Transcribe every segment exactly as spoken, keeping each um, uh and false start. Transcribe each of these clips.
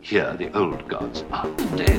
Here, the old gods are dead.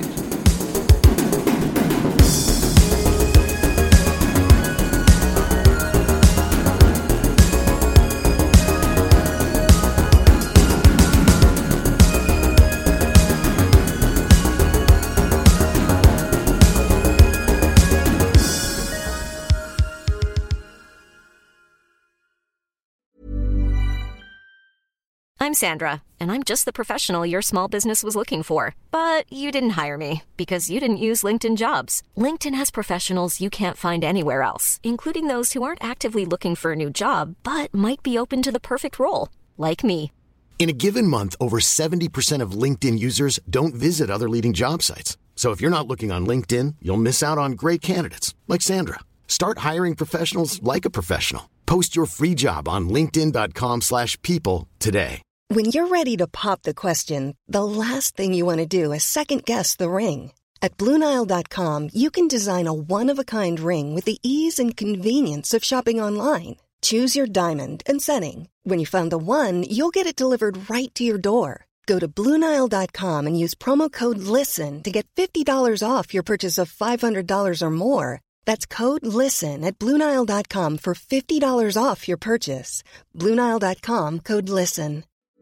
I'm Sandra, and I'm just the professional your small business was looking for. But you didn't hire me because you didn't use LinkedIn Jobs. LinkedIn has professionals you can't find anywhere else, including those who aren't actively looking for a new job, but might be open to the perfect role, like me. In a given month, over seventy percent of LinkedIn users don't visit other leading job sites. So if you're not looking on LinkedIn, you'll miss out on great candidates, like Sandra. Start hiring professionals like a professional. Post your free job on linkedin.com slash people today. When you're ready to pop the question, the last thing you want to do is second-guess the ring. At Blue Nile dot com, you can design a one-of-a-kind ring with the ease and convenience of shopping online. Choose your diamond and setting. When you find the one, you'll get it delivered right to your door. Go to Blue Nile dot com and use promo code LISTEN to get fifty dollars off your purchase of five hundred dollars or more. That's code LISTEN at Blue Nile dot com for fifty dollars off your purchase. Blue Nile dot com, code LISTEN.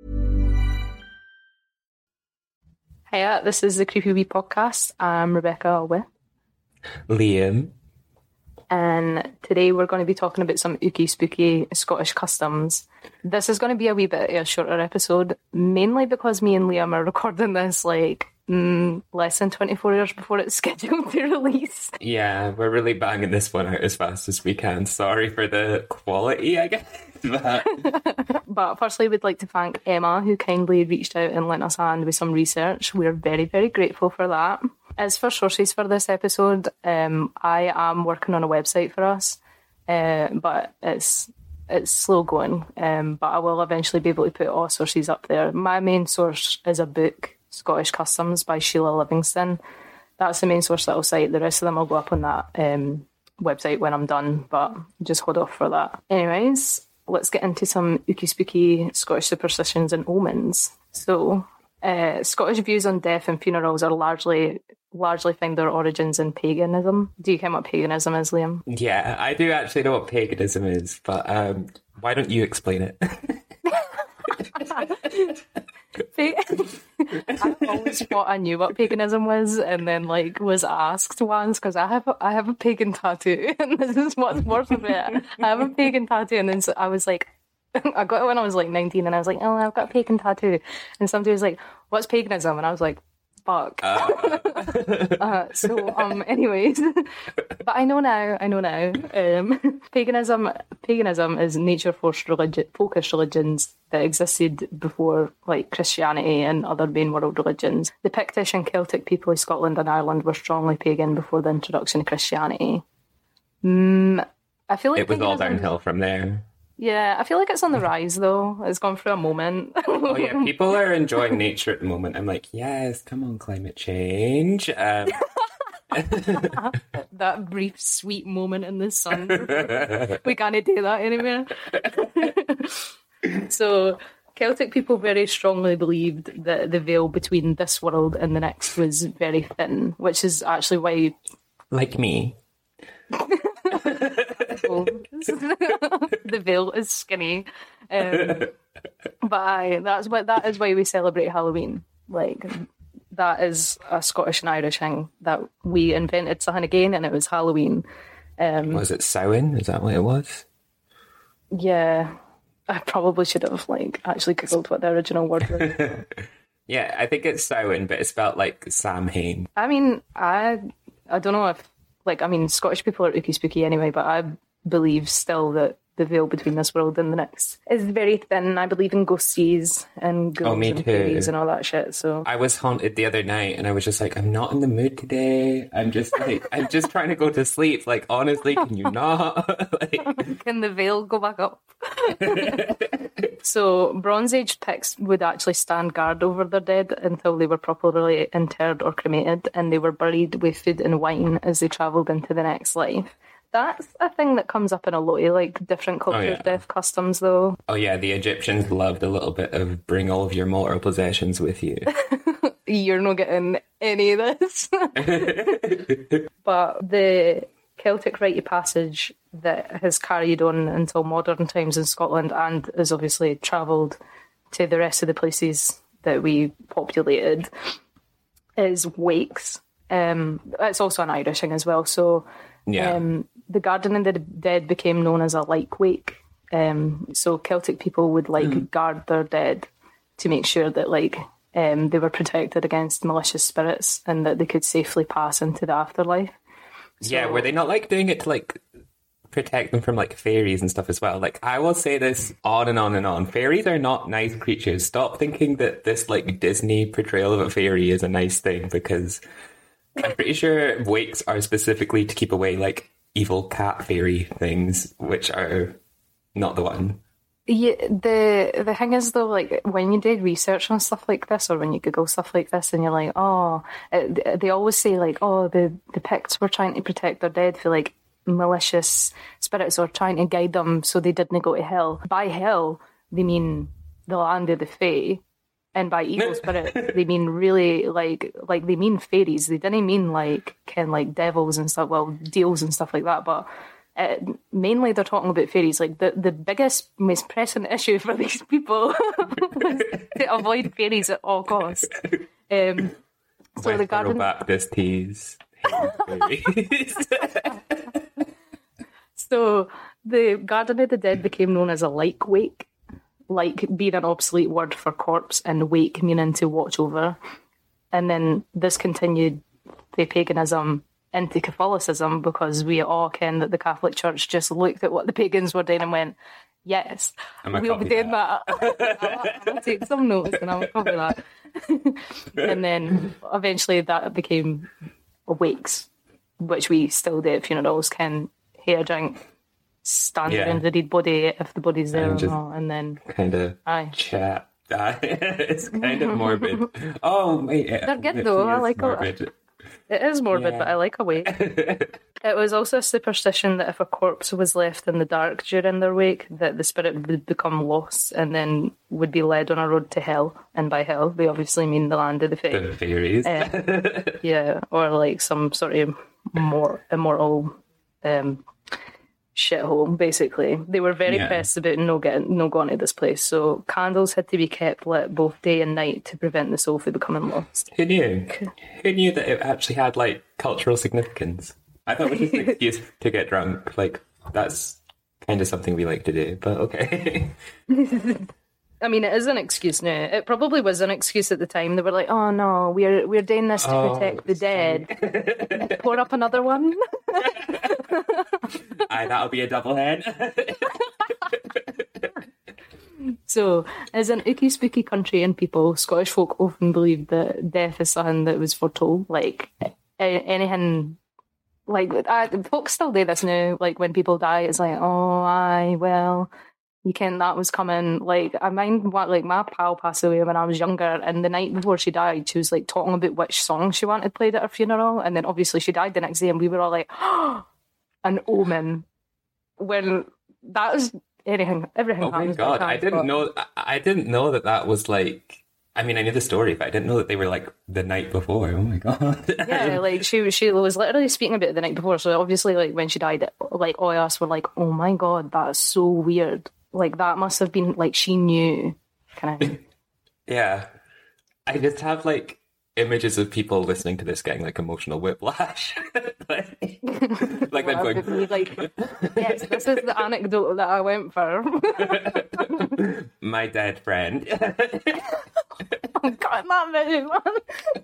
Hiya, this is the Creepy Wee Podcast. I'm Rebecca with Liam. And today we're going to be talking about some ooky spooky Scottish customs. This is going to be a wee bit of a shorter episode, mainly because me and Liam are recording this like mm, less than twenty-four hours before it's scheduled to release. Yeah, we're really banging this one out as fast as we can. Sorry for the quality, I guess. But, but firstly, we'd like to thank Emma, who kindly reached out and lent us a hand with some research. We're very, very grateful for that. As for sources for this episode, um, I am working on a website for us, uh, but it's it's slow going. Um, but I will eventually be able to put all sources up there. My main source is a book, Scottish Customs by Sheila Livingston. That's the main source that I'll cite. The rest of them will go up on that um, website when I'm done, but just hold off for that. Anyways, let's get into some ooky spooky Scottish superstitions and omens. So, uh, Scottish views on death and funerals are largely largely find their origins in paganism. Do you know what paganism is, Liam? Yeah, I do actually know what paganism is, but um, why don't you explain it? I always thought I knew what paganism was, and then like was asked once because I have a, I have a pagan tattoo, and this is what's worse of it. I have a pagan tattoo, and then so I was like, I got it when I was like nineteen, and I was like, oh, I've got a pagan tattoo, and somebody was like, what's paganism? And I was like, fuck. Uh. uh, so, um, anyways, but I know now, I know now, um, paganism, paganism is nature-focused religion, focused religions that existed before, like, Christianity and other main world religions. The Pictish and Celtic people of Scotland and Ireland were strongly pagan before the introduction of Christianity. Mm, I feel like it was all downhill from there. Yeah, I feel like it's on the rise, though. It's gone through a moment. Oh, yeah, people are enjoying nature at the moment. I'm like, yes, come on, climate change. Um... That brief, sweet moment in the sun. We can't do that anymore. So, Celtic people very strongly believed that the veil between this world and the next was very thin, which is actually why... Like me. The veil is skinny, um, but aye, that's what that is why we celebrate Halloween. Like that is a Scottish and Irish thing that we invented something again, and it was Halloween. Um, was it Samhain? Is that what it was? Yeah, I probably should have like actually googled what the original word was. Yeah, I think it's Samhain, but it's spelled like Samhain. I mean, I I don't know if. Like, I mean, Scottish people are ooky spooky anyway, but I believe still that the veil between this world and the next is very thin. I believe in ghosties and ghouls oh, me and too. fairies and all that shit. So I was haunted the other night, and I was just like, I'm not in the mood today. I'm just like, I'm just trying to go to sleep. Like, honestly, can you not? Like... Can the veil go back up? So, Bronze Age Picts would actually stand guard over their dead until they were properly interred or cremated, and they were buried with food and wine as they travelled into the next life. That's a thing that comes up in a lot of like different cultures' oh, yeah. death customs, though. Oh yeah, the Egyptians loved a little bit of bring all of your mortal possessions with you. you're not getting any of this. But the Celtic rite of passage that has carried on until modern times in Scotland and has obviously travelled to the rest of the places that we populated is wakes. Um, it's also an Irish thing as well. So Yeah. um, the Garden of the Dead became known as a like wake. Um, so Celtic people would like Mm. guard their dead to make sure that like um, they were protected against malicious spirits and that they could safely pass into the afterlife. Yeah, were they not like doing it to like protect them from like fairies and stuff as well? Like, I will say this on and on and on. Fairies are not nice creatures. Stop thinking that this like Disney portrayal of a fairy is a nice thing, because I'm pretty sure wakes are specifically to keep away like evil cat fairy things, which are not the one. Yeah, the the thing is though, like when you do research on stuff like this, or when you Google stuff like this, and you're like, oh, it, they always say like, oh, the the Picts were trying to protect their dead for like malicious spirits or trying to guide them so they didn't go to hell. By hell, they mean the land of the Fae, and by evil spirits, they mean really like like they mean fairies. They didn't mean like kind of like devils and stuff, well, deals and stuff like that, but. Uh, mainly they're talking about fairies. Like the, the biggest, most pressing issue for these people was to avoid fairies at all costs. Um, so West the garden Baptist teas. So the Garden of the Dead became known as a like wake, like being an obsolete word for corpse and wake meaning to watch over. And then this continued the paganism into Catholicism, because we all ken that the Catholic Church just looked at what the pagans were doing and went, yes, I'm a we'll be copy doing that. I'll, I'll take some notes and I'll copy that. And then eventually that became wakes, which we still do at funerals, can hear drink, stand Yeah. around the dead body if the body's there And or just not, and then kind of aye. chat. It's kind of morbid. Oh, wait. it They're good literally though, I is like it. morbid. It is morbid, Yeah. but I like a wake. It was also a superstition that if a corpse was left in the dark during their wake, that the spirit would become lost and then would be led on a road to hell. And by hell, they obviously mean the land of the Fae. The fairies. Uh, yeah, or like some sort of more immortal um, shithole, basically. They were very Yeah. pressed about no getting no going to this place, so candles had to be kept lit both day and night to prevent the soul from becoming lost. Who knew? Who knew that it actually had like cultural significance? I thought it was just an excuse to get drunk. Like, that's kind of something we like to do, but okay. I mean, it is an excuse now. It probably was an excuse at the time. They were like, "Oh no, we're we're doing this to Oh, protect the dead." Pour up another one. Aye, that'll be a double head. So, as an ooky spooky country and people, Scottish folk often believed that death is something that was foretold. Like a- anything, like I, folks still do this now. Like when people die, it's like, "Oh, aye, well." You can that was coming. Like I mind what like my pal passed away when I was younger, and the night before she died, she was like talking about which song she wanted played at her funeral, and then obviously she died the next day, and we were all like, oh, an omen. When that was anything, everything. Oh my happens by god, I chance, didn't but- know. I- I didn't know that that was like. I mean, I knew the story, but I didn't know that they were like the night before. Oh my god. Yeah, like she she was literally speaking about it the night before. So obviously, like when she died, like all of us were like, "Oh my god, that's so weird." Like that must have been like she knew, kind of. Yeah, I just have like images of people listening to this getting like emotional whiplash. like like Well, them it'd going, be like, yes, this is the anecdote that I went for. my dead friend. Oh God, that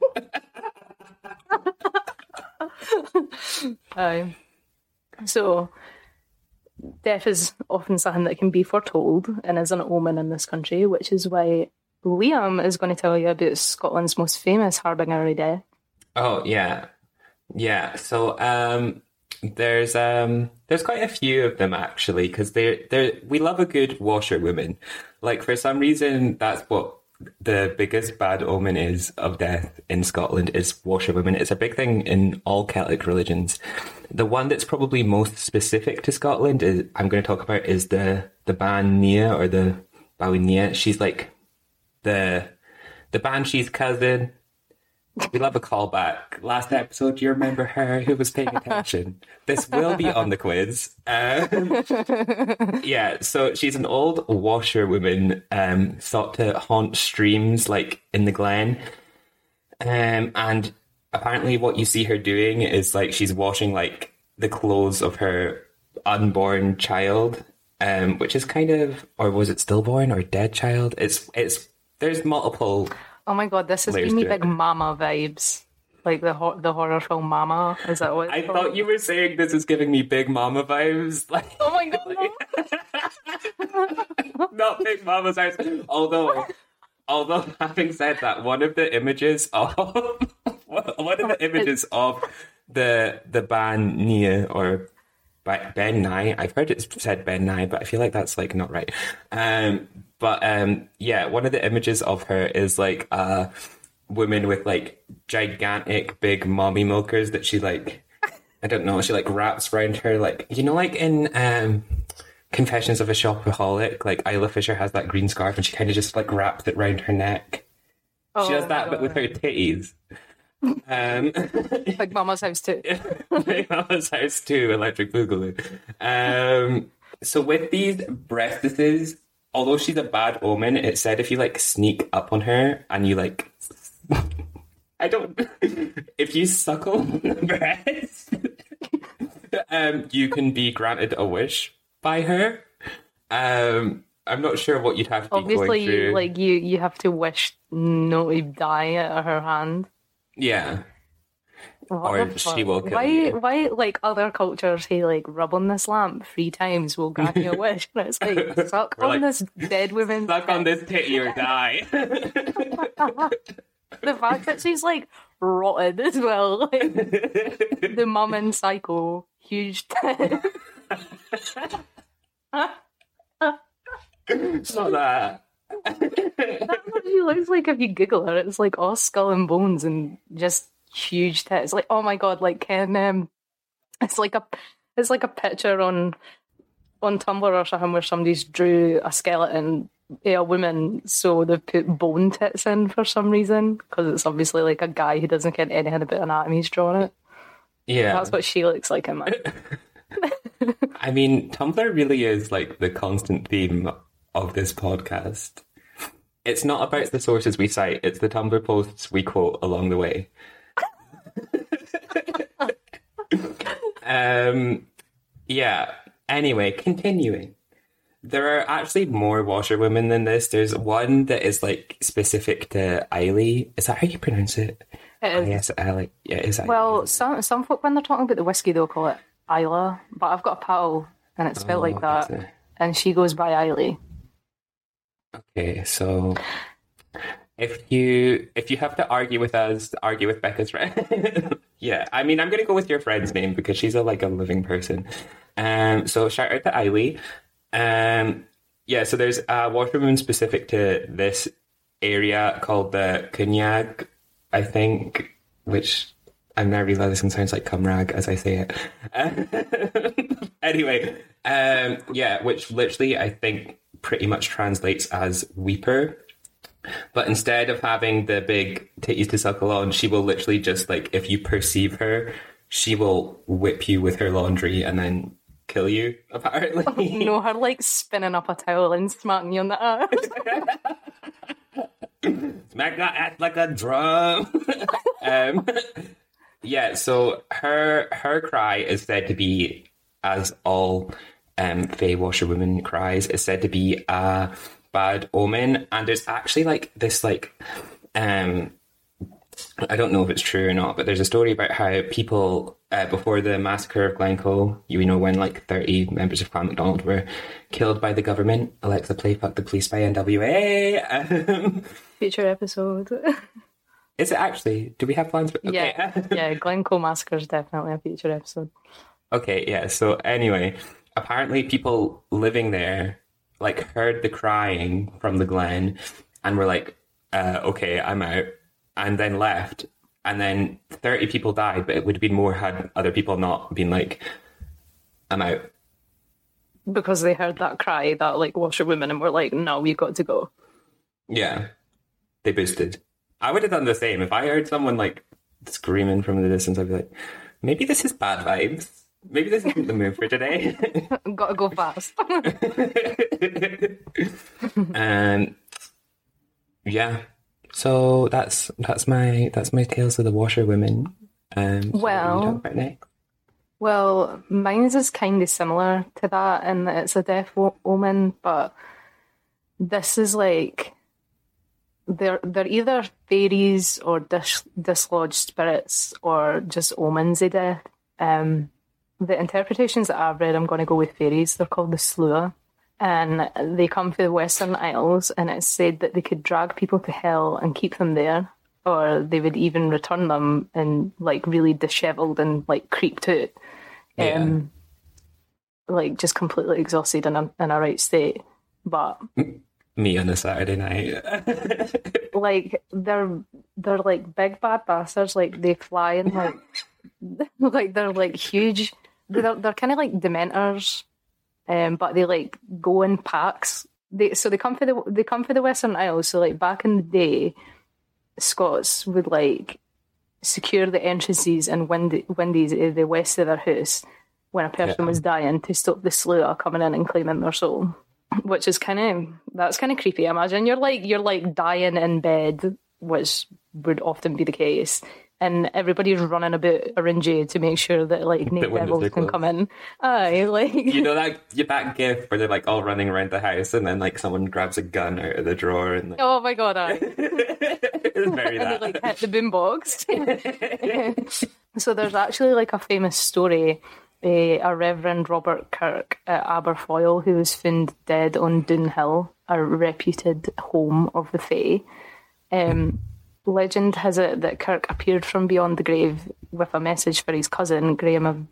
movie, man. Aye. So, death is often something that can be foretold and is an omen in this country, which is why Liam is going to tell you about Scotland's most famous harbinger of death. Oh yeah, yeah. So um, there's um, there's quite a few of them actually, because they they we love a good washerwoman. Like for some reason, that's what the biggest bad omen is of death in Scotland is washerwomen. It's a big thing in all Celtic religions. The one that's probably most specific to Scotland is I'm going to talk about is the the Ban Nia or the Bawin Nia. She's like the the Banshee's cousin. We love a callback. Last episode, do you remember her who was paying attention? This will be on the quiz. Um, yeah, so she's an old washerwoman, um, thought to haunt streams like in the Glen. Um, and apparently what you see her doing is like she's washing like the clothes of her unborn child, um, which is kind of, or was it stillborn or dead child? It's, it's, there's multiple. Oh my god, this is giving me big Mama vibes. Like the ho- the horror film Mama. Is that what it's I called? thought you were saying this is giving me Big Mama vibes. Like, Oh my god, no. not Big Mama's house. Although, although having said that, one of the images of one of the images of the the band Nia or Ben Nye. I've heard it said Ben Nye, but I feel like that's like not right. Um, but um, yeah, one of the images of her is like a woman with like gigantic big mommy milkers that she like, I don't know, she like wraps around her, like, you know, like in um, Confessions of a Shopaholic, like Isla Fisher has that green scarf and she kind of just like wraps it around her neck. Oh, she does that, but with her titties. Um, Big Mama's house too. Big Mama's house too, Electric Boogaloo. Um, so with these breastises, although she's a bad omen, it said if you like sneak up on her and you like, I don't, if you suckle the breast, um, you can be granted a wish by her. Um, I'm not sure what you'd have to be Obviously, going through. like you, you have to wish not to die at her hand. Yeah. What Or the she fuck? will kill Why, you. why, like other cultures say, like rub on this lamp three times will grant you a wish, and it's like suck We're on like, this dead woman. Suck on this titty or die. The fact that she's like rotted as well, like the mum in Psycho, huge tit. It's not that. That's what she looks like if you Google her. It's like all skull and bones and just huge tits. Like, oh my god, like can um, it's like a it's like a picture on on Tumblr or something where somebody's drew a skeleton, a woman, so they've put bone tits in for some reason because it's obviously like a guy who doesn't get anything about anatomy drawing it. Yeah. That's what she looks like in mine. I mean, Tumblr really is like the constant theme of this podcast. It's not about the sources we cite, it's the Tumblr posts we quote along the way. um, yeah, anyway, continuing. There are actually more washerwomen than this. There's one that is like specific to Eiley. Is that how you pronounce it? It is. Yes, Eiley. Yeah, it is Eiley. Well, some some folk when they're talking about the whiskey they'll call it Isla, but I've got a pal and it's spelled Oh, like that, that's it. and she goes by Eiley. Okay, so if you if you have to argue with us, argue with Becca's friend. Yeah, I mean, I'm going to go with your friend's name because she's a like a living person. Um, so shout out to Eiley. Um, yeah, so there's a washerwoman specific to this area called the Kunyag, I think, which I'm now realizing sounds like Cumrag as I say it. Anyway, um, yeah, which literally I think pretty much translates as weeper. But instead of having the big titties to suckle on, she will literally just like, if you perceive her, she will whip you with her laundry and then kill you, apparently. You know, her like spinning up a towel and smacking you on the ass. Smack that ass like a drum. um, yeah, so her her cry is said to be, as all um, Fae washerwomen cries, is said to be a bad omen. And there's actually like this like um I don't know if it's true or not, but there's a story about how people uh, before the massacre of Glencoe, you know, when like thirty members of Clan MacDonald were killed by the government. Alexa, play Fuck the Police by N W A. Um, Future episode. is it actually? Do we have plans? For- okay. Yeah, yeah. Glencoe Massacre is definitely a future episode. Okay, yeah. So anyway, apparently people living there like heard the crying from the Glen and were like, uh, okay, I'm out, and then left. And then thirty people died, but it would have been more had other people not been like, I'm out. Because they heard that cry, that like washerwoman, and were like, no, we've got to go. Yeah. They boosted. I would have done the same. If I heard someone like screaming from the distance, I'd be like, maybe this is bad vibes. Maybe this isn't the move for today. Gotta go fast. um, yeah. So that's that's my that's my tales of the washerwomen. Um, so Well- what are we talking about next? Well, mine's is kind of similar to that, and it's a death wo- omen, but this is like they're they're either fairies or dis- dislodged spirits or just omens of death. Um, the interpretations that I've read, I'm going to go with fairies. They're called the Slua, and they come from the Western Isles, and it's said that they could drag people to hell and keep them there, or they would even return them in like really dishevelled and like creeped out. Yeah. Um, like just completely exhausted in a, in a right state. But Me on a Saturday night. like they're they're like big bad bastards. Like they fly and like like they're like huge. They're they're kind of like dementors, um, but they like go in packs. They so they come for the they come for the Western Isles. So like back in the day, Scots would like secure the entrances and wind- windies of the west of their house when a person Yeah. was dying to stop the Slua coming in and claiming their soul, which is kind of that's kind of creepy. Imagine you're like you're like dying in bed, which would often be the case, and everybody's running about around you to make sure that like no The windows devils are can closed. come in. Aye, like You know that you that gif where they're like all running around the house and then like someone grabs a gun out of the drawer and like, oh my god, aye. it's very and they that. like hit the boombox. So there's actually like a famous story. Uh, a Reverend Robert Kirk at Aberfoyle, who was found dead on Doon Hill, a reputed home of the Fae. Um, legend has it that Kirk appeared from beyond the grave with a message for his cousin Graham of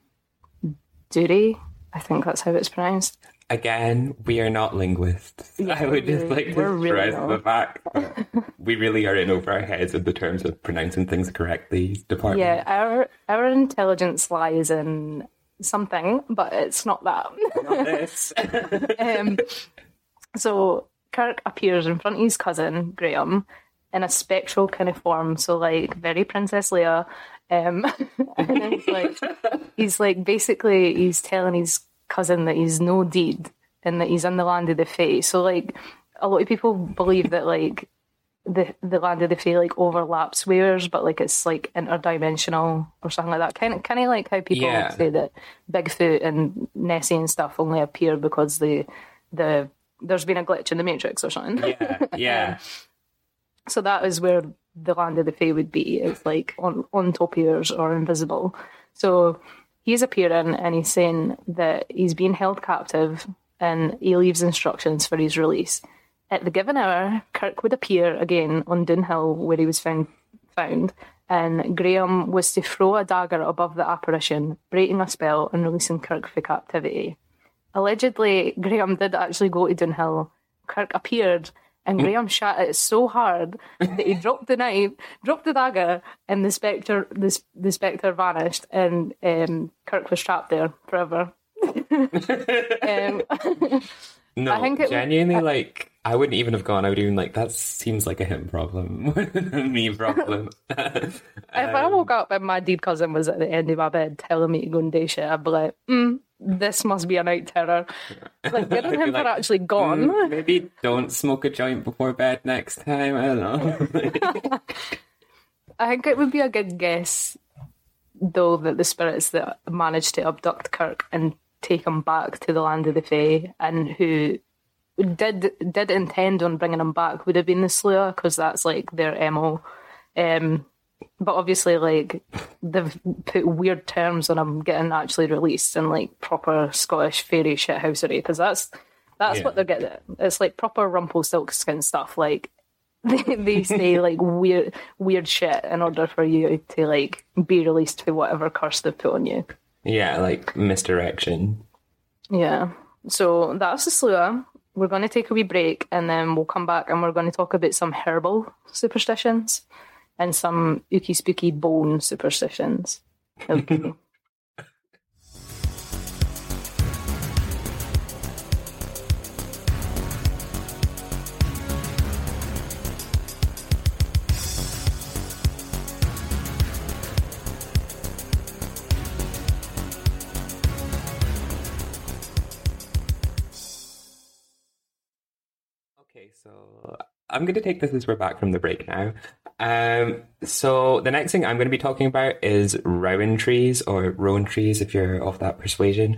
Dury. I think that's how it's pronounced. Again, we are not linguists. Yeah, I would just we're- like we're to really stress not. the fact that we really are in over our heads in the terms of pronouncing things correctly department. Yeah, our our intelligence lies in something, but it's not that. Not this. um, so Kirk appears in front of his cousin Graham in a spectral kind of form, so like very Princess Leia. Um, and then he's like, he's like basically he's telling his cousin that he's no deed and that he's in the land of the Fae. So like a lot of people believe that like the the land of the Fae like overlaps Wales, but like it's like interdimensional or something like that. Kind of kind of like how people Yeah. say that Bigfoot and Nessie and stuff only appear because the the there's been a glitch in the Matrix or something. Yeah, yeah. So that is where the land of the Fae would be. It's like on, on top of yours or invisible. So he's appearing and he's saying that he's being held captive and he leaves instructions for his release. At the given hour, Kirk would appear again on Doon Hill where he was found, found, and Graham was to throw a dagger above the apparition, breaking a spell and releasing Kirk for captivity. Allegedly, Graham did actually go to Doon Hill. Kirk appeared, and Graham shot it so hard that he dropped the knife, dropped the dagger, and the spectre, the, the spectre vanished, and um, Kirk was trapped there forever. um, No, I think it- genuinely, like, I wouldn't even have gone. I would even like, that seems like a him problem more than a me problem. if I woke up and my dead cousin was at the end of my bed telling me to go and do shit, I'd be like, mm, this must be a night terror. Like, getting I'd be him like, for actually gone. "Mm, maybe don't smoke a joint before bed next time. I don't know. I think it would be a good guess, though, that the spirits that managed to abduct Kirk and take him back to the land of the Fae, and who did did intend on bringing him back, would have been the Slua, because that's like their M O. Um, but obviously, like, they've put weird terms on him getting actually released and like proper Scottish fairy shithousery, because that's that's Yeah. what they're getting at. It's like proper Rumpelstiltskin stuff. Like they, they say like weird weird shit in order for you to like be released for whatever curse they've put on you. Yeah, like misdirection. Yeah. So that's the Slua. We're going to take a wee break and then we'll come back and we're going to talk about some herbal superstitions and some ooky spooky bone superstitions. Okay. I'm going to take this as we're back from the break now. Um, so the next thing I'm going to be talking about is rowan trees, or rowan trees if you're of that persuasion.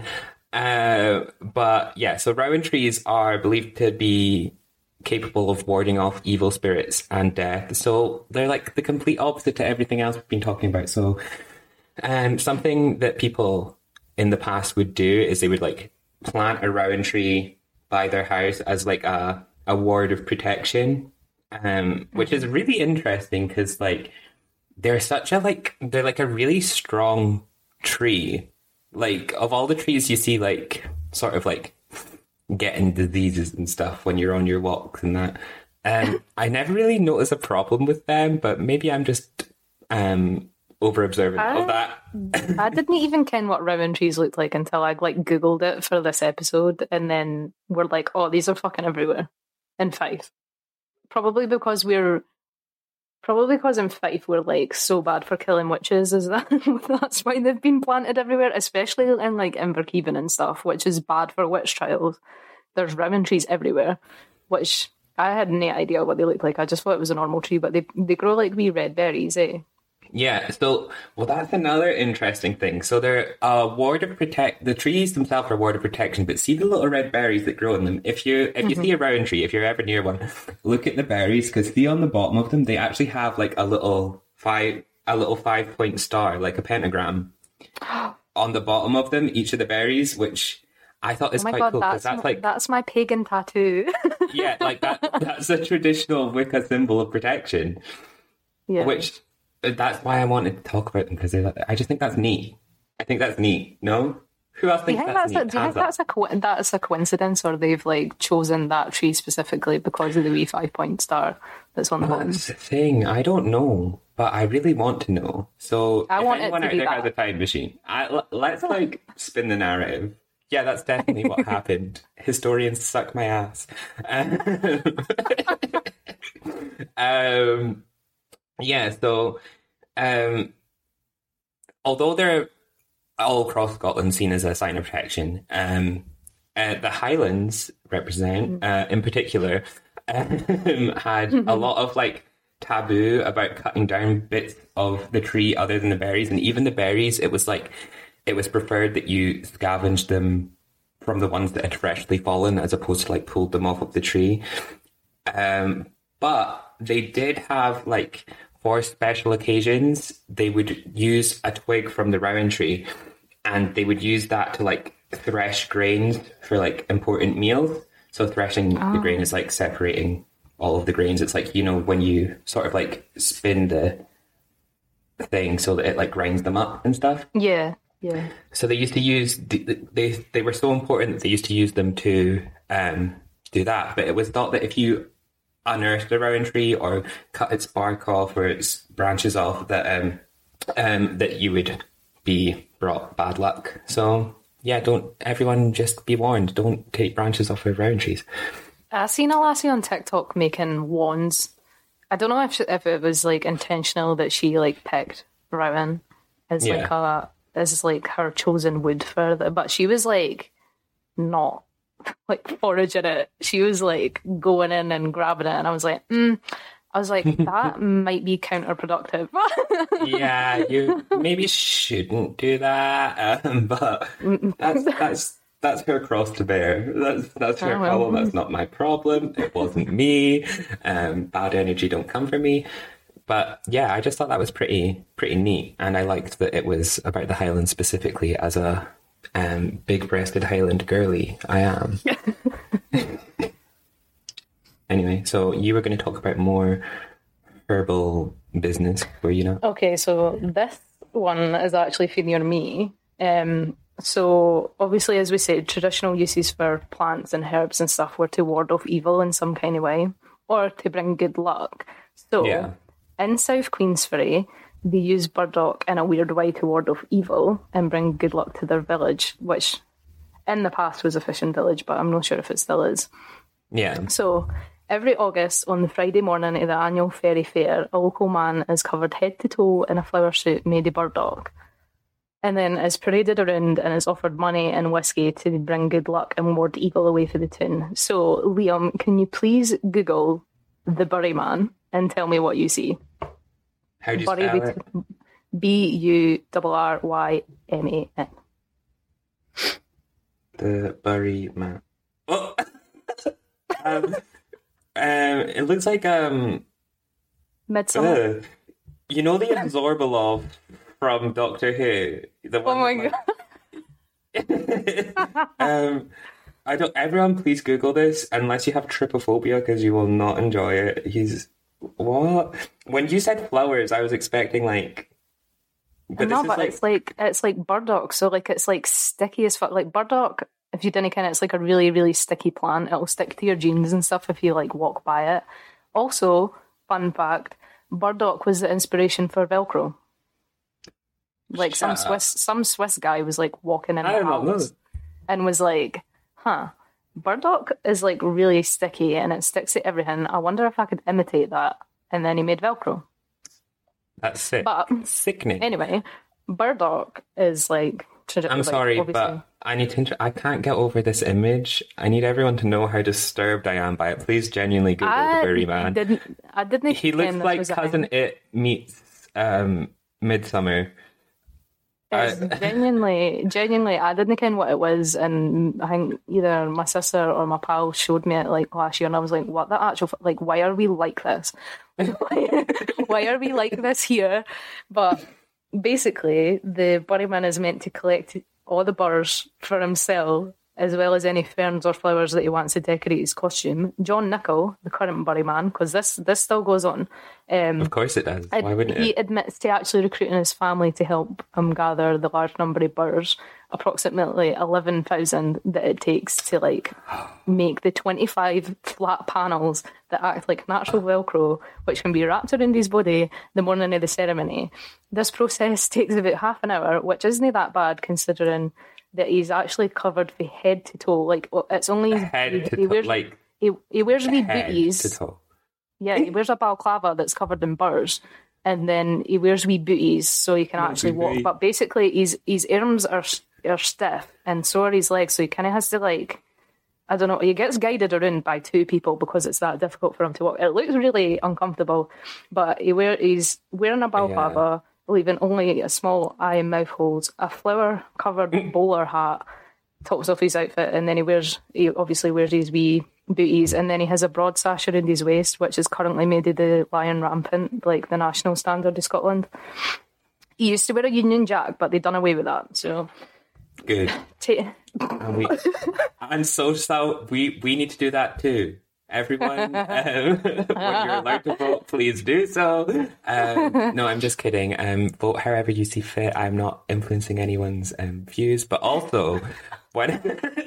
Uh, but yeah, so rowan trees are believed to be capable of warding off evil spirits and death. So they're like the complete opposite to everything else we've been talking about. So um, something that people in the past would do is they would like plant a rowan tree by their house as like a, a ward of protection, um, which is really interesting because like they're such a like they're like a really strong tree. Like of all the trees you see like sort of like getting diseases and stuff when you're on your walks and that. Um, I never really noticed a problem with them, but maybe I'm just um, over observant I, of that. I didn't even ken what rowan trees looked like until I like Googled it for this episode, and then we're like, oh, these are fucking everywhere in Fife. Probably because we're Probably because in Fife we're like so bad for killing witches, is that that's why they've been planted everywhere, especially in like Inverkeven and stuff, which is bad for witch trials. There's rowan trees everywhere, which I had no idea what they looked like. I just thought it was a normal tree, but they they grow like wee red berries, eh? Yeah, so, well, that's another interesting thing. So they're a ward of protect. The trees themselves are a ward of protection, but see the little red berries that grow in them. If you if you mm-hmm. see a rowan tree, if you're ever near one, look at the berries, because see on the bottom of them, they actually have like a little five a little five point star, like a pentagram, on the bottom of them. Each of the berries, which I thought is oh my quite God, cool because that's, that's my, like that's my pagan tattoo. yeah, like that. That's a traditional Wicca symbol of protection. Yeah, which. That's why I wanted to talk about them, because I just think that's neat. I think that's neat. No, who else thinks do you think that's, that's neat? A, do you think that's a co- that's a coincidence, or they've like chosen that tree specifically because of the wee five point star that's on the well, bottom? that's the thing. I don't know, but I really want to know. So I if want anyone it to out be there that. has a time machine, I, let's like spin the narrative. Yeah, that's definitely what happened. Historians suck my ass. um, yeah, so. Um, although they're all across Scotland seen as a sign of protection, um, uh, the Highlands represent, uh, in particular, um, had a lot of like taboo about cutting down bits of the tree other than the berries, and even the berries, it was like it was preferred that you scavenged them from the ones that had freshly fallen, as opposed to like pulled them off of the tree. Um, but they did have like. For special occasions, they would use a twig from the rowan tree, and they would use that to like thresh grains for like important meals. So threshing oh. the grain is like separating all of the grains. It's like, you know, when you sort of like spin the thing so that it like grinds them up and stuff. Yeah, yeah. So they used to use they they were so important that they used to use them to um, do that. But it was thought that if you unearth the rowan tree or cut its bark off or its branches off, that um, um, that you would be brought bad luck. So yeah, don't everyone just be warned. Don't take branches off of rowan trees. I seen a lassie on TikTok making wands. I don't know if she, if it was like intentional that she like picked rowan as Yeah. like a as like her chosen wood for the, but she was like not like foraging it. She was like going in and grabbing it, and I was like, mm. I was like, that might be counterproductive. Yeah, you maybe shouldn't do that, um, but that's that's that's her cross to bear. That's that's her Oh, well. problem. That's not my problem. It wasn't me. Um, bad energy don't come from me. But yeah, I just thought that was pretty pretty neat, and I liked that it was about the Highlands specifically. As a um, big-breasted Highland girly, I am. Anyway, so you were going to talk about more herbal business, were you not? Okay, so this one is actually for near me. Um, so obviously, as we said, traditional uses for plants and herbs and stuff were to ward off evil in some kind of way, or to bring good luck. So Yeah. in South Queensferry, they use burdock in a weird way to ward off evil and bring good luck to their village, which in the past was a fishing village, but I'm not sure if it still is. Yeah. So every August, on the Friday morning of the annual fairy fair, a local man is covered head to toe in a flower suit made of burdock, and then is paraded around and is offered money and whiskey to bring good luck and ward evil away for the town. So, Liam, can you please Google the Bury Man and tell me what you see. How do you Bury spell it? B U R R Y M A N. The Bury Man. Oh! um, um, it looks like um, Midsummer. uh, you know the Absorbalov from Doctor Who. The one Oh my that, god! like... um, I don't. Everyone, please Google this unless you have trypophobia, because you will not enjoy it. He's what? When you said flowers, I was expecting like. But no, this but is like, it's like it's like burdock, so like it's like sticky as fuck. Like burdock, if you didn't kind of, it's like a really really sticky plant. It'll stick to your jeans and stuff if you like walk by it. Also, fun fact: burdock was the inspiration for Velcro. Like some Shut Swiss some Swiss guy was like walking in I the don't know. house and was like, "Huh, burdock is like really sticky and it sticks to everything. I wonder if I could imitate that." And then he made Velcro. That's sick. But Sickening. anyway, burdock is like. I'm like, sorry, obviously- but I need to. Inter- I can't get over this image. I need everyone to know how disturbed I am by it. Please, genuinely Google I the Bury Man. Didn't I didn't? He looks this like was a Cousin thing. It meets um, Midsummer. It's I- genuinely, genuinely, I didn't ken what it was, and I think either my sister or my pal showed me it like last year, and I was like, "What the actual? f- Like, why are we like this? Why are we like this here?" But basically, the Buryman is meant to collect all the burrs for himself, as well as any ferns or flowers that he wants to decorate his costume. John Nichol, the current Buryman, because this this still goes on. Um, Of course it does. Ad- Why wouldn't he it? admits to actually recruiting his family to help him gather the large number of burrs, approximately eleven thousand that it takes to like make the twenty-five flat panels that act like natural Velcro, which can be wrapped around his body the morning of the ceremony. This process takes about half an hour, which isn't that bad considering that he's actually covered from head to toe. Like, well, it's only Head he, to he toe, wears like he, he wears wee head booties. to toe. Yeah, he wears a balaclava that's covered in burrs, and then he wears wee booties so he can actually walk. booty. But basically, his his arms are are stiff, and so are his legs. So he kind of has to like, I don't know. He gets guided around by two people because it's that difficult for him to walk. It looks really uncomfortable, but he wear he's wearing a balaclava, leaving only a small eye and mouth holes, a flower covered bowler hat, tops off his outfit, and then he wears he obviously wears his wee booties, and then he has a broad sash around his waist, which is currently made of the lion rampant, like the national standard of Scotland. He used to wear a Union Jack, but they've done away with that. So, Good. ta- And we, and so, so we we need to do that too. Everyone, um, when you're allowed to vote, please do so. Um, no, I'm just kidding. Um, vote however you see fit. I'm not influencing anyone's um, views, but also when.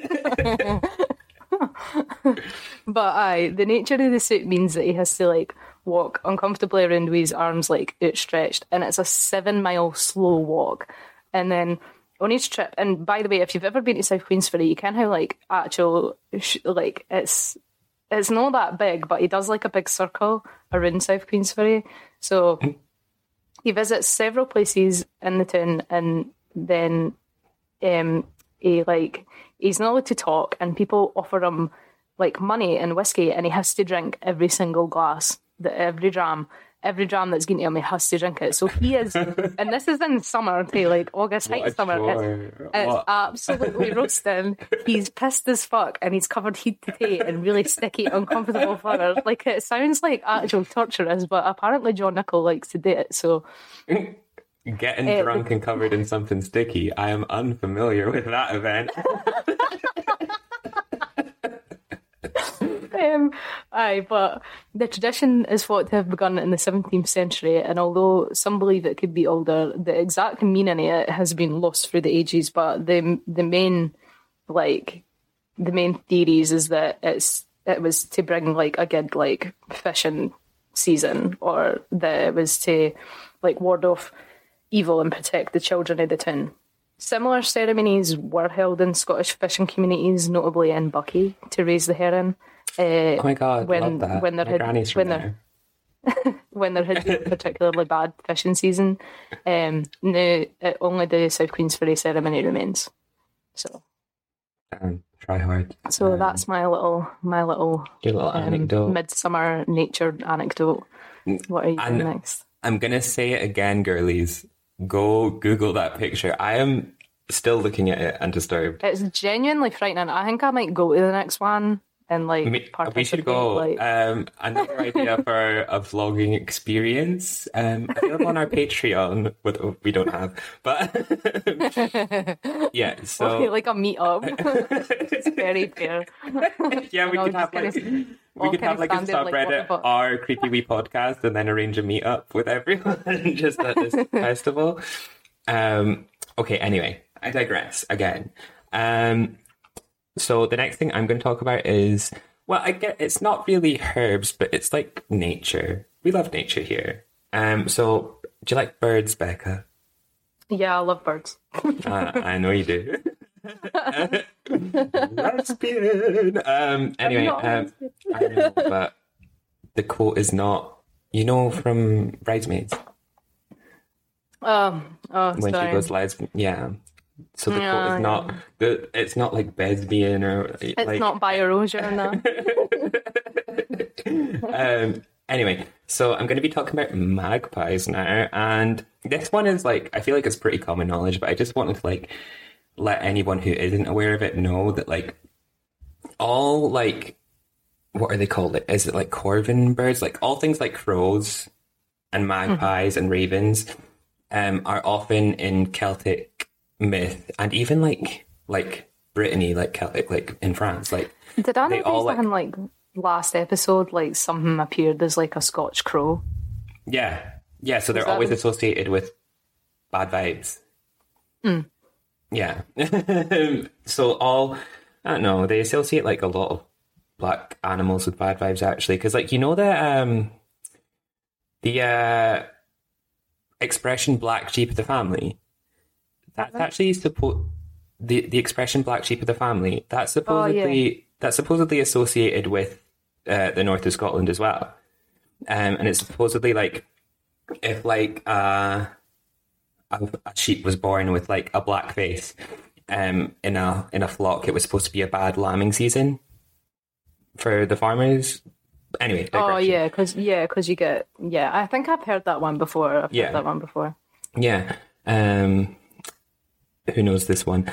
but aye, the nature of the suit means that he has to like walk uncomfortably around with his arms like outstretched, and it's a seven mile slow walk. And then on each trip, and by the way, if you've ever been to South Queensferry, you can have like actual sh- like it's it's not that big, but he does like a big circle around South Queensferry. So he visits several places in the town, and then um, he like he's not allowed to talk, and people offer him like money and whiskey, and he has to drink every single glass, that every dram, every dram that's given to him, he has to drink it. So he is, and this is in summer, to like August, What a height summer. It's, chore. it's What? absolutely roasting. He's pissed as fuck, and he's covered head to toe in really sticky, uncomfortable flowers. Like it sounds like actual torturous, but apparently John Nichol likes to do it. So. Getting Uh, drunk and covered in something sticky. I am unfamiliar with that event. Um, aye, but the tradition is thought to have begun in the seventeenth century, and although some believe it could be older, the exact meaning of it has been lost through the ages. But the the main, like, the main theories is that it's it was to bring like a good like fishing season, or that it was to like ward off evil and protect the children of the town. Similar ceremonies were held in Scottish fishing communities, notably in Buckie, to raise the herring. Uh, Oh my god, when love that. when there My had granny's from when there when there had been a particularly bad fishing season. Um, now uh, only the South Queensferry ceremony remains. So Um, try hard. So Um, that's my little my little, Your little um, anecdote. midsummer nature anecdote. What are you And- doing next? I'm going to say it again, girlies. Go Google that picture. I am still looking at it and disturbed. It's genuinely frightening. I think I might go to the next one and like Me- participate. we should go. Like, Um, another idea for a vlogging experience. Um, available on our Patreon. What we don't have, but yeah. So like a meetup. It's very fair. yeah, we No, could just have like kinda- we all could have kinda like a standard, like, subreddit, what the fuck? our creepy wee podcast, and then arrange a meetup with everyone just at this festival. Um. Okay. Anyway, I digress again. Um. So the next thing I'm going to talk about is, well, I get it's not really herbs, but it's like nature. We love nature here. Um. So do you like birds, Becca? Yeah, I love birds. Uh, I know you do. Lesbian. Um. Anyway, not um, I know, but the quote is not. You know from Bridesmaids Um. Oh, when sorry. she goes lesbian. Yeah. So the quote Yeah, is not. The it's not like lesbian or It's like. not Bioerosion, no. um. Anyway, so I'm going to be talking about magpies now, and this one is like I feel like it's pretty common knowledge, but I just wanted to like let anyone who isn't aware of it know that like all like what are they called? Like, is it like corvin birds? Like all things like crows and magpies and ravens um, are often in Celtic myth and even like like Brittany, like Celtic, like in France. Like Did I They notice all, that like- in like last episode, like something appeared as like a Scotch crow? yeah, yeah. So they're that- always associated with bad vibes. Mm. Yeah. So all I don't know. They associate like a lot of black animals with bad vibes actually, because like you know the um the uh expression black sheep of the family. That's actually supposed the the expression black sheep of the family. That's supposedly that's supposedly associated with uh, the north of Scotland as well, um, and it's supposedly like if like uh, a, a sheep was born with like a black face, um, in a in a flock, it was supposed to be a bad lambing season for the farmers. Anyway, Oh digression. yeah, because yeah, because you get yeah. I think I've heard that one before. I've Yeah. heard that one before. Yeah. Um, who knows this one?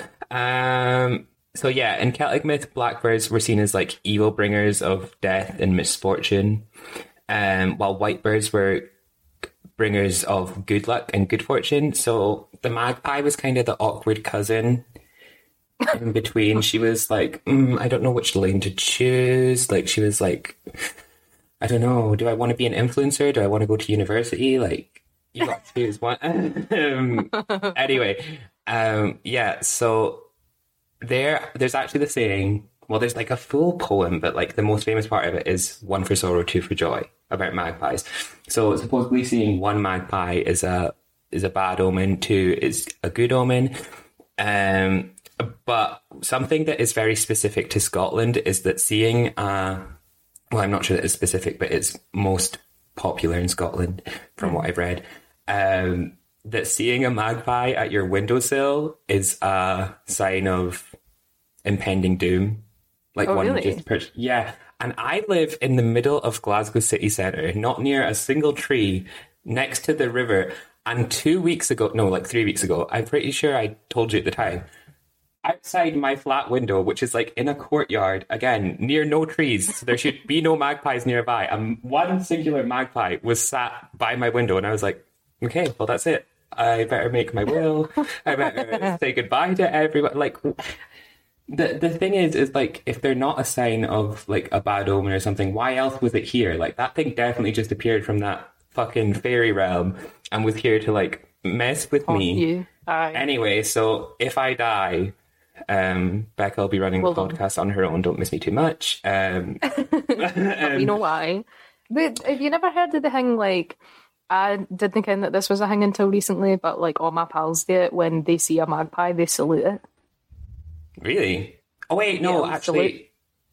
Um, so yeah, in Celtic myth, blackbirds were seen as like evil bringers of death and misfortune, um, while whitebirds were bringers of good luck and good fortune. So the magpie was kind of the awkward cousin in between. She was like, mm, I don't know which lane to choose. Like she was like, I don't know. Do I want to be an influencer? Do I want to go to university? Like, you got to choose one. um, anyway, um, yeah. So there, there's actually the saying. Well, there's like a full poem, but like the most famous part of it is "one for sorrow, two for joy" about magpies. So supposedly, seeing one magpie is a is a bad omen, two is a good omen. Um, but something that is very specific to Scotland is that seeing a well, I'm not sure that it's specific, but it's most popular in Scotland from what I've read. Um, that seeing a magpie at your windowsill is a sign of impending doom. Like Oh, one really? just per- yeah. And I live in the middle of Glasgow city centre, not near a single tree, next to the river. And two weeks ago, no, like three weeks ago, I'm pretty sure I told you at the time, outside my flat window, which is like in a courtyard, again, near no trees, so there should be no magpies nearby. And one singular magpie was sat by my window, and I was like, okay, well, that's it. I better make my will. I better say goodbye to everyone. Like, the the thing is, is like, if they're not a sign of like a bad omen or something, why else was it here? Like, that thing definitely just appeared from that fucking fairy realm and was here to like mess with Haunt me. you. Aye. Anyway, so if I die, um, Becca will be running Well the done. podcast on her own. Don't miss me too much. Um, we know why. But have you never heard of the thing, like, I didn't think that this was a thing until recently, but like all my pals do it when they see a magpie, they salute it. really? Oh wait, no, Yeah, actually, absolutely.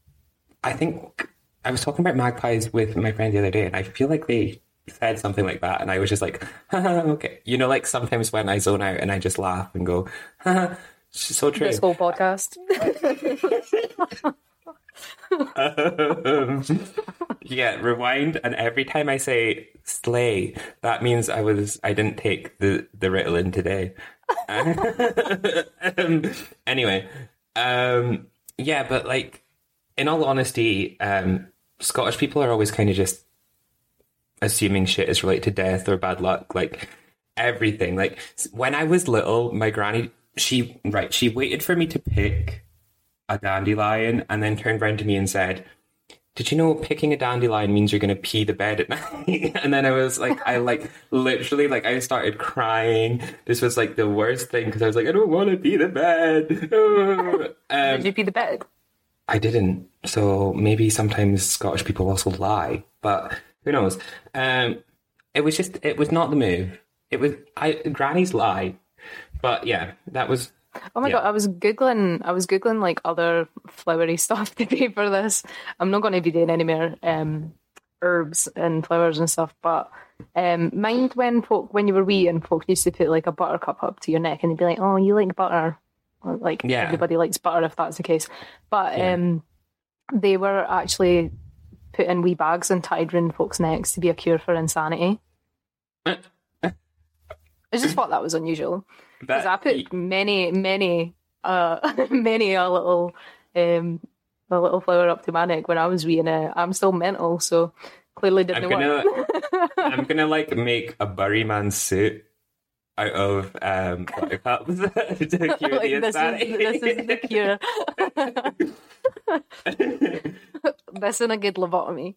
I think I was talking about magpies with my friend the other day, and I feel like they said something like that, and I was just like, haha, okay. You know, like sometimes when I zone out and I just laugh and go, haha, it's so true. This whole podcast. um, yeah, rewind, and every time I say slay, that means I was I didn't take the the Ritalin today. um, anyway, um, yeah, but like, in all honesty, um, Scottish people are always kind of just assuming shit is related to death or bad luck, like everything. Like when I was little, my granny, she right, she waited for me to pick a dandelion and then turned around to me and said, did you know picking a dandelion means you're going to pee the bed at night? And then I was like, I like literally like I started crying. This was like the worst thing because I was like, I don't want to pee the bed. um, Did you pee the bed? I didn't. So maybe sometimes Scottish people also lie, but who knows? Um, it was just, it was not the move. It was, I grannies lie. But yeah, that was... Oh my yeah. god, I was googling I was googling like other flowery stuff today for this. I'm not going to be doing any more um, herbs and flowers and stuff, but um, mind when folk when you were wee and folk used to put like a buttercup up to your neck and they'd be like, oh, you like butter. Or, like yeah. everybody likes butter if that's the case. But yeah. um, they were actually put in wee bags and tied around folks' necks to be a cure for insanity. I just thought that was unusual. Because I put many, many, uh, many a little, um, a little flower up to my neck when I was wee, and uh, I'm still mental, so clearly didn't I'm gonna, work. I'm gonna like make a Buryman suit out of um buttercups to cure like, the this insanity. Is, this is the cure. This is a good lobotomy.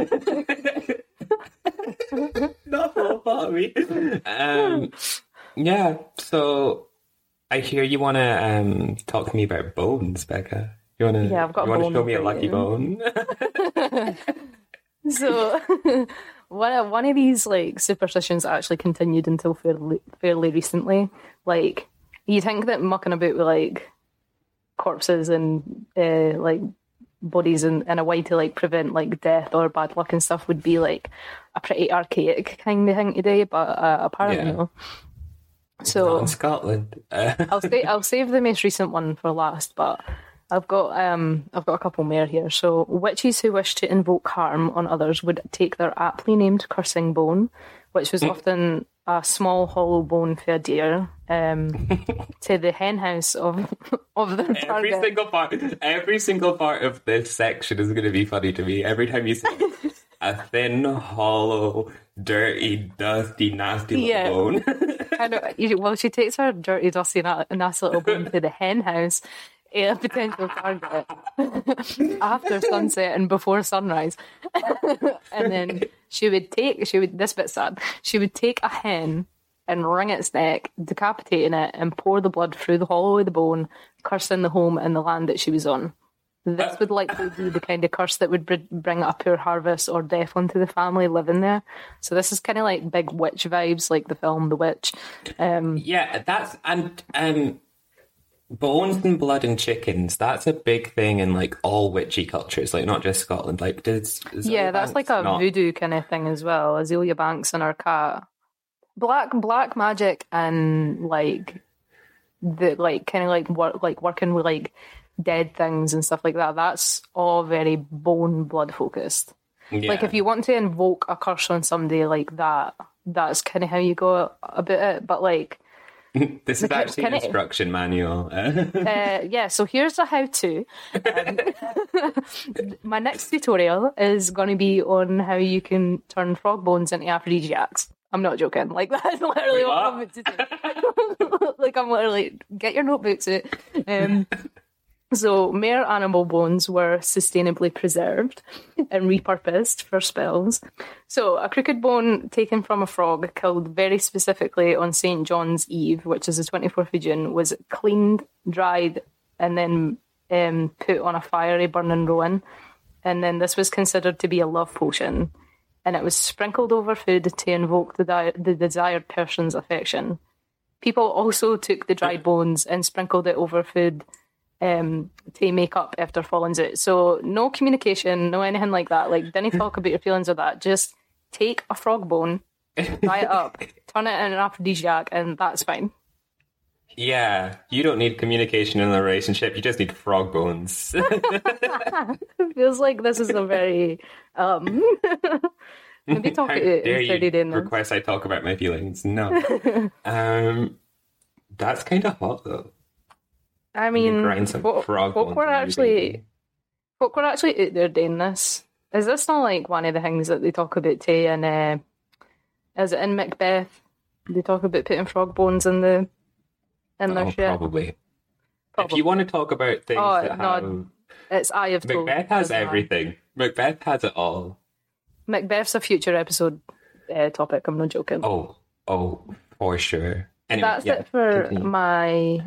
Not lobotomy. Um. Yeah, so I hear you want to um, talk to me about bones, Becca. You want to? Yeah, I've got you a want bone to show me a for lucky you. bone? So, one of, one of these like superstitions actually continued until fairly fairly recently. Like, you think that mucking about with like corpses and uh, like bodies in, in a way to like prevent like death or bad luck and stuff would be like a pretty archaic kind of thing today, but uh, apparently Yeah. no. So Not in Scotland. Uh, I'll stay, I'll save the most recent one for last, but I've got um I've got a couple more here. So witches who wish to invoke harm on others would take their aptly named cursing bone, which was often a small hollow bone for a deer, um, to the hen house of of their every target. single part, every single part of this section is going to be funny to me. Every time you say a thin, hollow, dirty, dusty, nasty little Yeah. bone. I know, you- well, she takes her dirty, dusty, na- nasty little bone to the hen house, a potential target, after sunset and before sunrise. And then she would take, she would, this bit's sad, she would take a hen and wring its neck, decapitating it, and pour the blood through the hollow of the bone, cursing the home and the land that she was on. This would likely be the kind of curse that would br- bring a poor harvest or death onto the family living there. So this is kind of like big witch vibes, like the film The Witch. Um, Yeah, that's and um, bones and blood and chickens. That's a big thing in like all witchy cultures, like not just Scotland. Like, does yeah, that's like a not... voodoo kind of thing as well. Azealia Banks and her cat. Black black magic and like the like kind of like work like working with like dead things and stuff like that. That's all very bone blood focused. Yeah. Like if you want to invoke a curse on somebody like that, that's kind of how you go about it. But like, this is actually an kinda- instruction manual. uh, yeah. So here's a how-to. Um, my next tutorial is going to be on how you can turn frog bones into aphrodisiacs. I'm not joking. Like that's literally Wait, what what? I'm about to do. Like I'm literally get your notebooks out. Um, So, mere animal bones were sustainably preserved and repurposed for spells. So, a crooked bone taken from a frog killed very specifically on Saint John's Eve, which is the twenty-fourth of June, was cleaned, dried, and then um, put on a fiery burning rowan. And then this was considered to be a love potion. And it was sprinkled over food to invoke the, di- the desired person's affection. People also took the dried bones and sprinkled it over food um to make up after fallings out. So no communication, no anything like that. Like didn't talk about your feelings or that. Just take a frog bone, dry it up, turn it into an aphrodisiac, and that's fine. Yeah, you don't need communication in a relationship. You just need frog bones. It feels like this is a very um maybe talk How it dare instead you of doing this. request I talk about my feelings? No. um, that's kind of hot though. I You mean, grind some folk, frog folk bones were in your actually baby. folk were actually out there doing this. Is this not like one of the things that they talk about too? And uh, is it in Macbeth? They talk about putting frog bones in the in their Oh, shit. probably. If Probably. you want to talk about things Oh, that no, have... It's Eye of Told. Macbeth has isn't it? everything. Macbeth has it all. Macbeth's a future episode uh, topic. I'm not joking. Oh, oh, for sure. Anyway, That's yeah, it for continue. my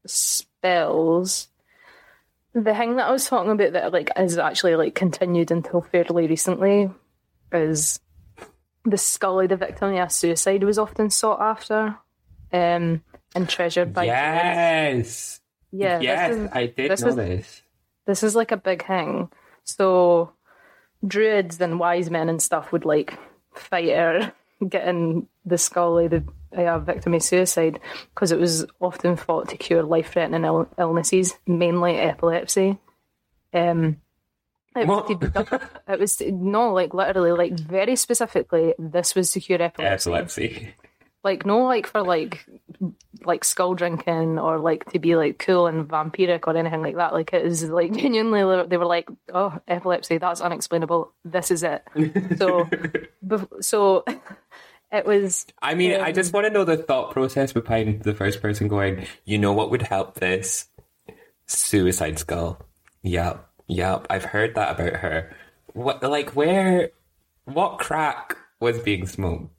spells. The thing that I was talking about that like is actually like continued until fairly recently is the skull of the victim of a suicide was often sought after um, and treasured by druids. Yes! Yeah, yes, this is, I did this know is- this. this is like a big thing. So druids and wise men and stuff would like fight her getting the skull of the uh, victim of suicide because it was often thought to cure life-threatening Ill- illnesses, mainly epilepsy. Um, it was, What? to be done- it was to- no, like literally, like very specifically, this was to cure epilepsy. Epilepsy. Like no, like for like like skull drinking or like to be like cool and vampiric or anything like that. Like it is like genuinely they were like, oh, epilepsy, that's unexplainable. This is it. So, bef- so it was. I mean, um, I just want to know the thought process behind the first person going, you know what would help this? Suicide skull. Yep, yep. I've heard that about her. What, like, where, what crack was being smoked?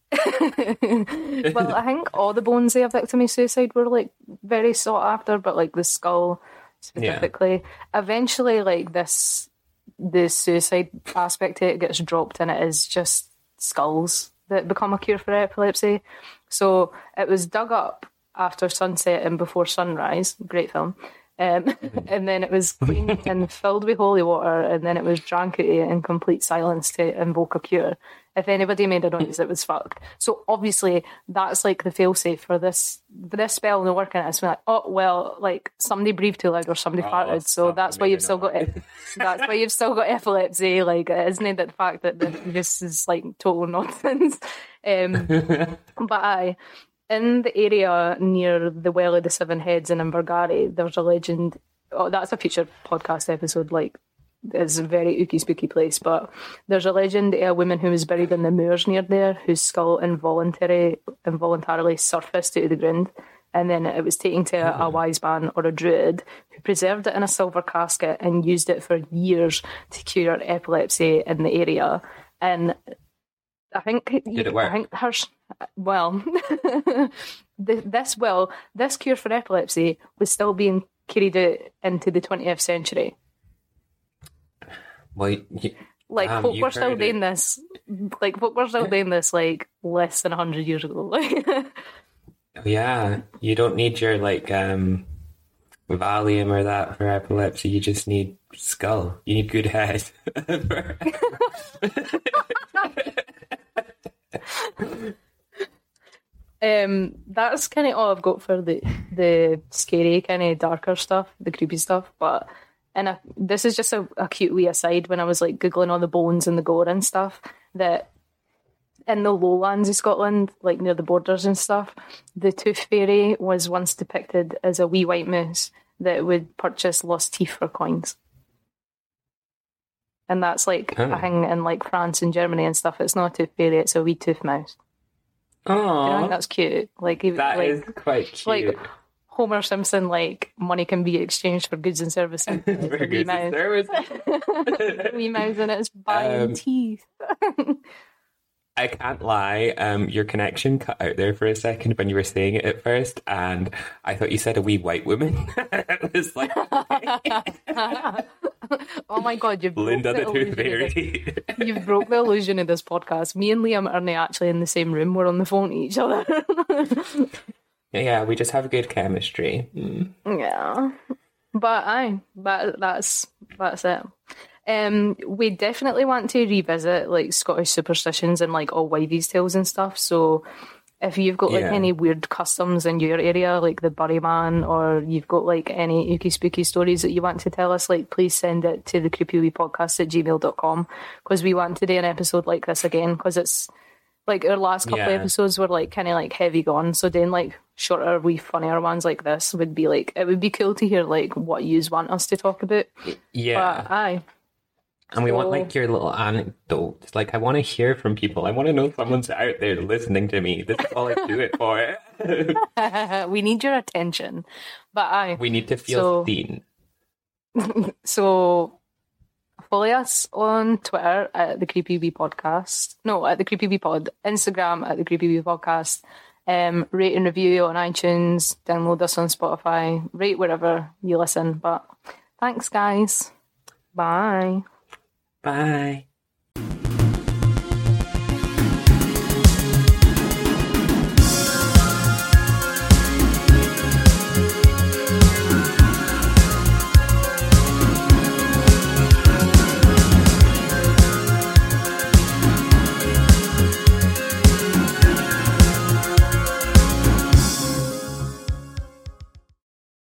Well, I think all the bones of a victim of suicide were like very sought after, but like the skull specifically. Eventually, like this, the suicide aspect of it gets dropped, and it is just skulls that become a cure for epilepsy. So it was dug up after sunset and before sunrise. Great film. Um, and then it was cleaned and filled with holy water, and then it was drank out in complete silence to invoke a cure. If anybody made a noise, it was fucked. So obviously, that's like the failsafe for this for this spell and the working. It's been like, oh well, like somebody breathed too loud or somebody Oh, farted, so stop, that's I why made you've a still got noise. it. That's why you've still got epilepsy. Like, isn't it that the fact that the, this is like total nonsense? Um, but I. In the area near the Well of the Seven Heads in Invergary, there's a legend. Oh, that's a future podcast episode. Like, it's a very ooky spooky place. But there's a legend of a woman who was buried in the moors near there, whose skull involuntary, involuntarily surfaced out of the ground, and then it was taken to a, a wise man or a druid who preserved it in a silver casket and used it for years to cure epilepsy in the area. And I think Did it work? I think hers. Well, the, this well, this cure for epilepsy was still being carried out into the twentieth century. Well, you, Like damn, folk you were still heard doing it. this. Like folk were still doing this like less than a hundred years ago. Like, Yeah, you don't need your like um Valium or that for epilepsy. You just need skull. You need good head. um, that's kind of all I've got for the the scary kind of darker stuff, the creepy stuff. But and I, this is just a, a cute wee aside. When I was like googling all the bones and the gore and stuff, that in the lowlands of Scotland, like near the borders and stuff, the tooth fairy was once depicted as a wee white mouse that would purchase lost teeth for coins. And that's like Oh. a thing in like France and Germany and stuff. It's not a tooth fairy; it's a wee tooth mouse. I think Oh, that's cute. Like even that like is quite cute. like Homer Simpson, like money can be exchanged for goods and services. It's a Very wee good. mouse. There was. A wee mouse and it's buying Um, teeth. I can't lie. Um, your connection cut out there for a second when you were saying it at first, and I thought you said a wee white woman. It was like Oh my god, you've broke Linda the the Tooth illusion of Fairy. this- You've broke the illusion of this podcast. Me and Liam aren't actually in the same room. We're on the phone to each other. Yeah, we just have good chemistry. Mm. Yeah, but aye, that that's that's it. Um, we definitely want to revisit like Scottish superstitions and like all wives' tales and stuff. So, if you've got like Yeah. any weird customs in your area, like the Bury Man, or you've got like any ooky spooky stories that you want to tell us, like please send it to the creepy wee podcast at gmail dot com, because we want to do an episode like this again, because it's like our last couple Yeah. of episodes were like kind of like heavy gone, so doing like shorter wee funnier ones like this would be like, it would be cool to hear like what yous want us to talk about. Yeah. But aye. And we want So- like your little anecdotes. Like I want to hear from people. I want to know someone's out there listening to me. This is all I do it for. we need your attention. But aye. We need to feel So- seen. So follow us on Twitter at the Creepy Wee Podcast. No, at the Creepy Wee Pod. Instagram at the Creepy Wee Podcast. Um, rate and review on iTunes. Download us on Spotify. Rate wherever you listen. But thanks, guys. Bye. Bye.